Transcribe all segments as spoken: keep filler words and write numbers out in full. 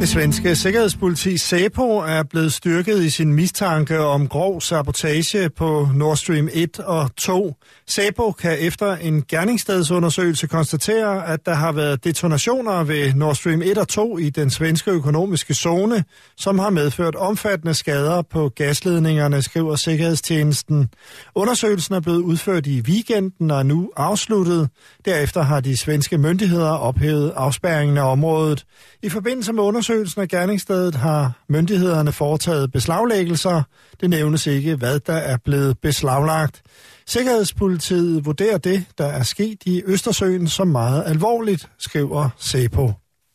Det svenske sikkerhedspoliti SÄPO er blevet styrket i sin mistanke om grov sabotage på Nord Stream et og to. SÄPO kan efter en gerningsstedsundersøgelse konstatere, at der har været detonationer ved Nord Stream et og to i den svenske økonomiske zone, som har medført omfattende skader på gasledningerne, skriver Sikkerhedstjenesten. Undersøgelsen er blevet udført i weekenden og er nu afsluttet. Derefter har de svenske myndigheder ophævet afspærringen af området. I forbindelse med undersøgelsen af gerningsstedet har myndighederne foretaget beslaglæggelser. Det nævnes ikke, hvad der er blevet beslaglagt. Sikkerhedspolitiet vurderer det, der er sket i Østersøen, som meget alvorligt, skriver SÄPO.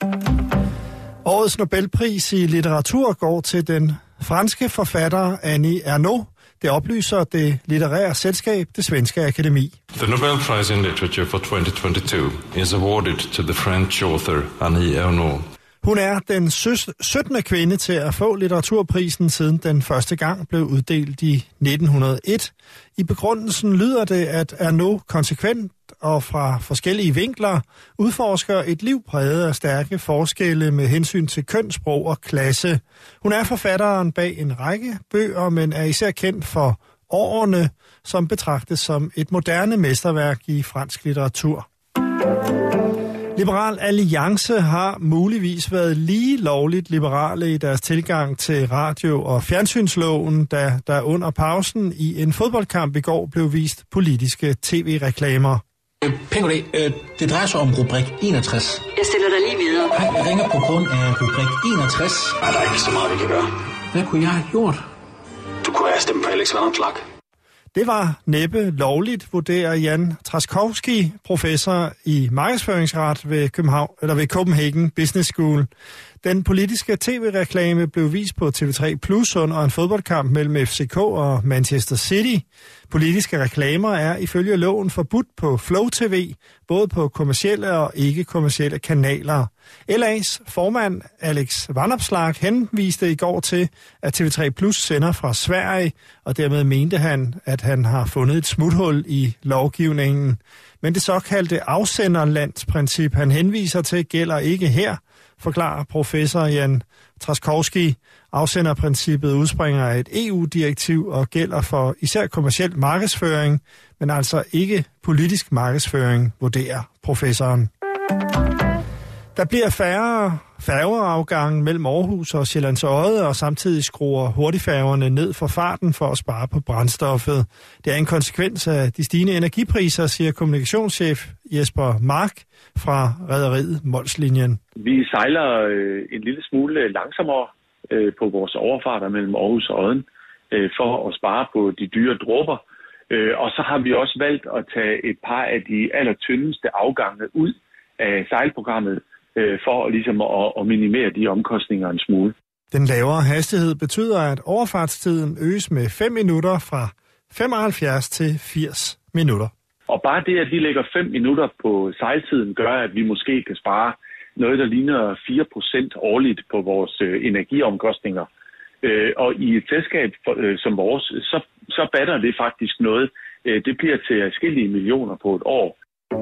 Årets Nobelpris i litteratur går til den franske forfatter Annie Ernaux. Det oplyser det litterære selskab, det svenske akademi. The Nobel Prize in Literature for twenty twenty-two is awarded to the French author Annie Ernaux. Hun er den syttende kvinde til at få litteraturprisen, siden den første gang blev uddelt i nitten hundrede og et. I begrundelsen lyder det, at Ernaux konsekvent og fra forskellige vinkler udforsker et liv præget af stærke forskelle med hensyn til køn, sprog og klasse. Hun er forfatteren bag en række bøger, men er især kendt for Årene, som betragtes som et moderne mesterværk i fransk litteratur. Liberal Alliance har muligvis været lige lovligt liberale i deres tilgang til radio- og fjernsynsloven, da der under pausen i en fodboldkamp i går blev vist politiske tv-reklamer. Pengolé, øh, det drejer sig om rubrik enogtres. Jeg stiller dig lige videre. Hej, jeg ringer på grund af rubrik enogtres. Er der ikke så meget, vi kan gøre? Hvad kunne jeg have gjort? Du kunne have stemt på Alex Vanopslagh. Det var næppe lovligt, vurderer Jan Trzaskowski, professor i markedsføringsret ved, København, eller ved Copenhagen Business School. Den politiske tv-reklame blev vist på T V tre Plus under en fodboldkamp mellem F C K og Manchester City. Politiske reklamer er ifølge loven forbudt på Flow T V, både på kommercielle og ikke-kommercielle kanaler. L A's formand Alex Vanopslagh henviste i går til, at T V tre Plus sender fra Sverige, og dermed mente han, at han har fundet et smuthul i lovgivningen. Men det såkaldte afsenderlandsprincip, han henviser til, gælder ikke her, forklarer professor Jan Trzaskowski. Afsenderprincippet udspringer af et E U-direktiv og gælder for især kommerciel markedsføring, men altså ikke politisk markedsføring, vurderer professoren. Der bliver færre færgeafgange mellem Aarhus og Sjællands Odde, og samtidig skruer hurtigfærgerne ned for farten for at spare på brændstoffet. Det er en konsekvens af de stigende energipriser, siger kommunikationschef Jesper Mark fra rederiet Molslinjen. Vi sejler øh, en lille smule langsommere øh, på vores overfarter mellem Aarhus og Odden øh, for at spare på de dyre dråber. Øh, og så har vi også valgt at tage et par af de allertyndeste afgange ud af sejlprogrammet, for ligesom at, at minimere de omkostninger en smule. Den lavere hastighed betyder, at overfartstiden øges med fem minutter fra femoghalvfjerds til firs minutter. Og bare det, at vi lægger fem minutter på sejltiden, gør, at vi måske kan spare noget, der ligner fire procent årligt på vores energiomkostninger. Og i et selskab som vores, så, så batter det faktisk noget. Det bliver til adskillige millioner på et år.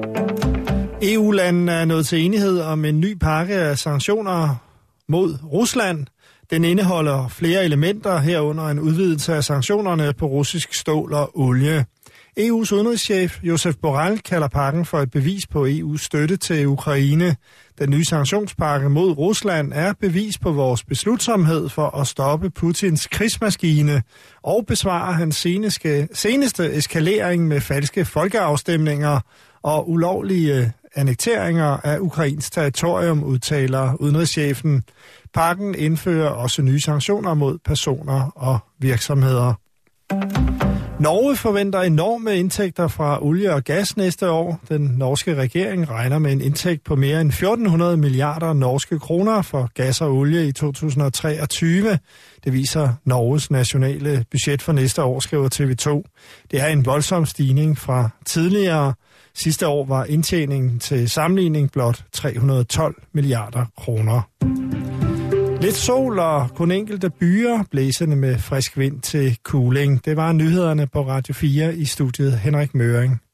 E U-landene er nået til enighed om en ny pakke af sanktioner mod Rusland. Den indeholder flere elementer, herunder en udvidelse af sanktionerne på russisk stål og olie. E U's udenrigschef Josep Borrell kalder pakken for et bevis på E U's støtte til Ukraine. Den nye sanktionspakke mod Rusland er bevis på vores beslutsomhed for at stoppe Putins krigsmaskine og besvare hans seneste, seneste eskalering med falske folkeafstemninger og ulovlige annekteringer af Ukrains territorium, udtaler udenrigschefen. Pakken indfører også nye sanktioner mod personer og virksomheder. Norge forventer enorme indtægter fra olie og gas næste år. Den norske regering regner med en indtægt på mere end fjorten hundrede milliarder norske kroner for gas og olie i to tusind og treogtyve. Det viser Norges nationale budget for næste år, skriver T V to. Det er en voldsom stigning fra tidligere. Sidste år var indtjeningen til sammenligning blot tre hundrede og tolv milliarder kroner. Lidt sol og kun enkelte byer, blæsende med frisk vind til cooling. Det var nyhederne på Radio fire i studiet Henrik Møring.